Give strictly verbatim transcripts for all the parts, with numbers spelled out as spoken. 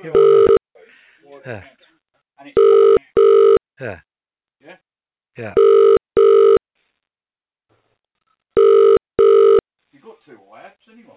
Get on there. Yeah. Yeah. Yeah. You got two apps anyway.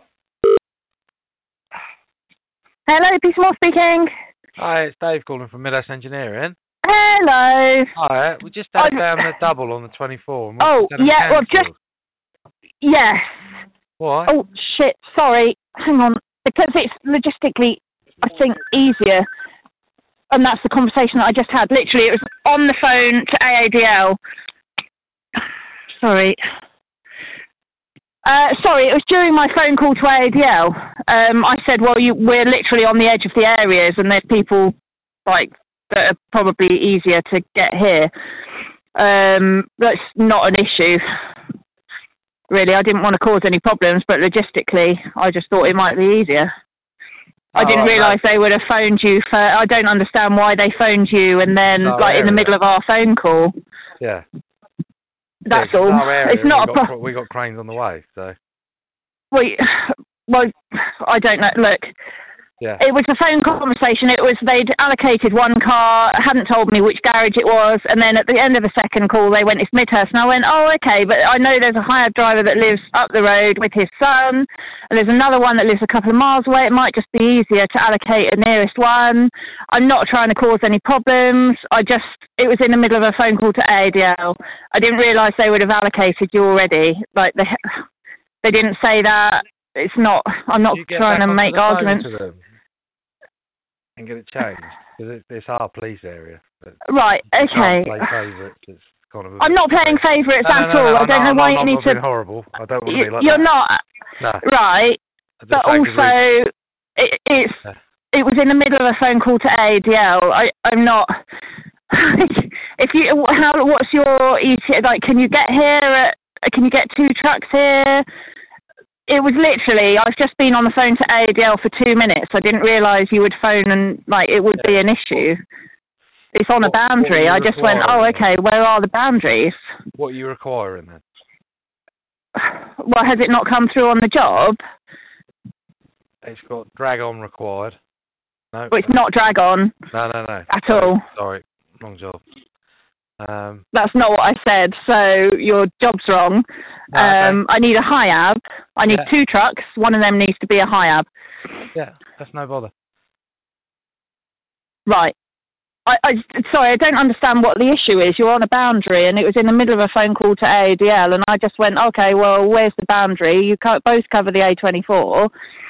Hello, Peace Moore speaking. Hi, it's Dave calling from Midhouse Engineering. Hello. Hi, we just had it down the double on the twenty-four. And oh, yeah, well, just... Yes. Why? Oh, shit, sorry. Hang on. Because it's logistically, I think, easier. And that's the conversation that I just had. Literally, it was on the phone to A A D L. Sorry. Uh, sorry, it was during my phone call to A A D L. Um, I said, well, you, we're literally on the edge of the areas and there's people, like, that are probably easier to get here. Um, that's not an issue. Really, I didn't want to cause any problems, but logistically, I just thought it might be easier. I oh, didn't right, realise no. they would have phoned you for... I don't understand why they phoned you and then, no, like, area. in the middle of our phone call. Yeah. That's yeah, all. Area, It's not we a got, pro- we got cranes on the way, so... Well, well, I don't know. Look, yeah. It was a phone conversation. It was they'd allocated one car, hadn't told me which garage it was, and then at the end of the second call, they went, it's Midhurst. And I went, oh, okay, but I know there's a hired driver that lives up the road with his son, and there's another one that lives a couple of miles away. It might just be easier to allocate a nearest one. I'm not trying to cause any problems. I just, it was in the middle of a phone call to A A D L. I didn't realise they would have allocated you already. Like, they, they didn't say that. It's not, I'm not trying to make arguments. And get it changed, because it's, it's our police area. Right, okay. Play favourites. It's kind of I'm not playing favourites no, at no, no, all. no, I don't no, know why no, you need to... horrible. I don't want to be like You're that. not. No. Right. But also, it, it's, yeah. it was in the middle of a phone call to A A D L. I, I'm not... if you, how, what's your E T A? Like, can you get here? At, can you get two trucks here? It was literally, I've just been on the phone to A A D L for two minutes. I didn't realise you would phone and, like, it would yeah. be an issue. It's on what, a boundary. I just went, oh, okay, then? Where are the boundaries? What are you requiring then? Well, has it not come through on the job? It's got drag on required. No. Well, it's not drag on. No, no, no. At sorry, all. Sorry, wrong job. Um, That's not what I said, so your job's wrong. No, um, okay. I need a Hiab. I need yeah. two trucks. One of them needs to be a Hiab. Yeah, that's no bother. Right. I, I, sorry, I don't understand what the issue is. You're on a boundary, and it was in the middle of a phone call to A A D L, and I just went, okay, well, where's the boundary? You co- both cover the A twenty-four.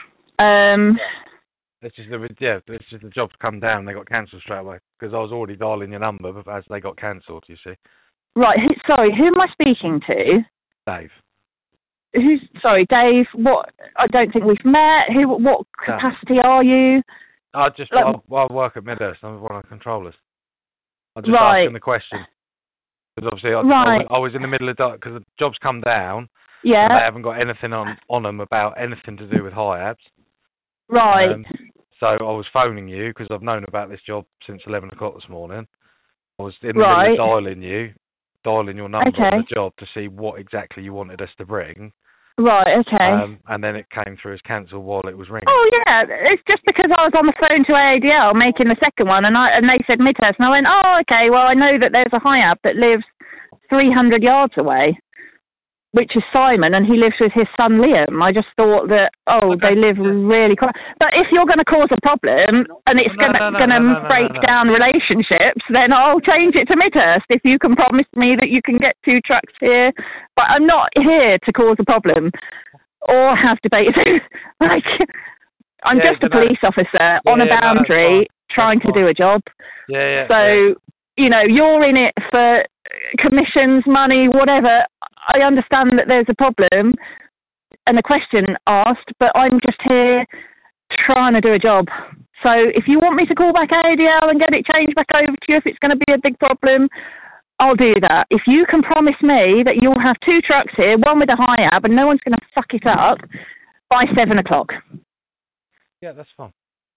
Um... Yeah. It's just the yeah, it's just the jobs come down. They got cancelled straight away because I was already dialing your number, but as they got cancelled, you see. Right. Who, sorry, who am I speaking to? Dave. Who's sorry, Dave? What? I don't think we've met. Who? What capacity no. are you? I just like, I, I work at Midhurst. I'm one of the controllers. I'm just right. asking the question because obviously I, right. I, was, I was in the middle of because the jobs come down. Yeah. And they haven't got anything on on them about anything to do with Hiabs. Right. Um, so I was phoning you because I've known about this job since eleven o'clock this morning. I was in the right. middle of dialing you, dialing your number okay. on the job to see what exactly you wanted us to bring. Right, okay. Um, and then it came through as cancelled while it was ringing. Oh, yeah. It's just because I was on the phone to A A D L making the second one, and I and they said Midhurst, and I went, oh, okay, well, I know that there's a Hiab that lives three hundred yards away, which is Simon, and he lives with his son Liam. I just thought that, oh, okay. they live really close. But if you're going to cause a problem and it's no, going no, no, to no, no, break no, no, no. down relationships, then I'll change it to Midhurst if you can promise me that you can get two trucks here. But I'm not here to cause a problem or have debates. like, I'm yeah, just a police no. officer yeah, on a yeah, boundary no, trying to do a job. Yeah, yeah. So, yeah. you know, you're in it for commissions, money, whatever. I understand that there's a problem and a question asked, but I'm just here trying to do a job. So if you want me to call back A A D L and get it changed back over to you if it's going to be a big problem, I'll do that. If you can promise me that you'll have two trucks here, one with a Hiab, and no one's going to fuck it up by seven o'clock. Yeah, that's fine.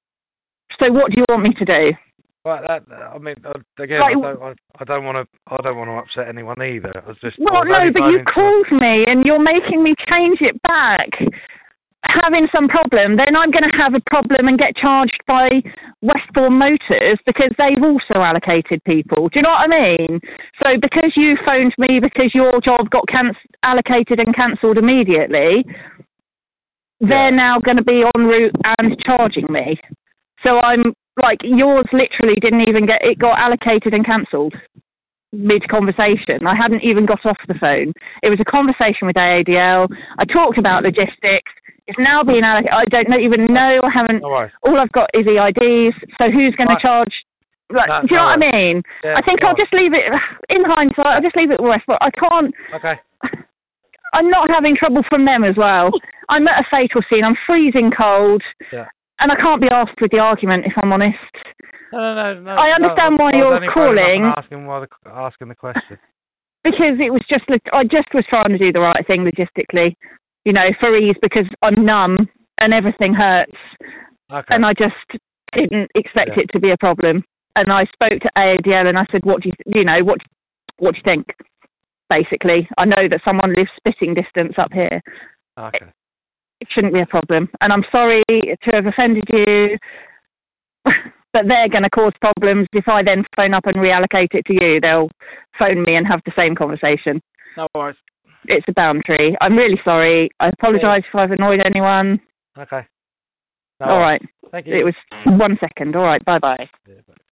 So what do you want me to do? Well, that, I mean, again, like, I don't, I, I don't want to, I don't want to upset anyone either. I was just. Well, was no, but you called to... me, and you're making me change it back. having some problem, then I'm going to have a problem and get charged by Westbourne Motors because they've also allocated people. Do you know what I mean? So because you phoned me because your job got can- allocated and cancelled immediately, they're yeah. now going to be en route and charging me. So I'm like, yours literally didn't even get, it got allocated and cancelled mid-conversation. I hadn't even got off the phone. It was a conversation with A A D L. I talked about logistics. It's now being allocated. I don't know, even know. I haven't. No worries. All I've got is E I Ds. So who's going Right. to charge? Like, No, do you know no what I mean? Yeah, I think no I'll just leave it, in hindsight, I'll just leave it with West. But I can't. Okay. I'm not having trouble from them as well. I'm at a fatal scene. I'm freezing cold. Yeah. And I can't be asked with the argument, if I'm honest. No, no, no. no I understand no, why I was you're only phoning calling. up and Asking, why the, asking the question. Because it was just, I just was trying to do the right thing logistically. You know, for ease, because I'm numb and everything hurts. Okay. And I just didn't expect yeah. it to be a problem. And I spoke to A A D L and I said, what do you, you know, what, what do you think? Basically, I know that someone lives spitting distance up here. Okay. It shouldn't be a problem. And I'm sorry to have offended you, but they're going to cause problems. If I then phone up and reallocate it to you, they'll phone me and have the same conversation. No worries. It's a boundary. I'm really sorry. I apologise yeah. if I've annoyed anyone. Okay. No All right. Thank you. It was one second. All right. Bye-bye. Yeah, bye.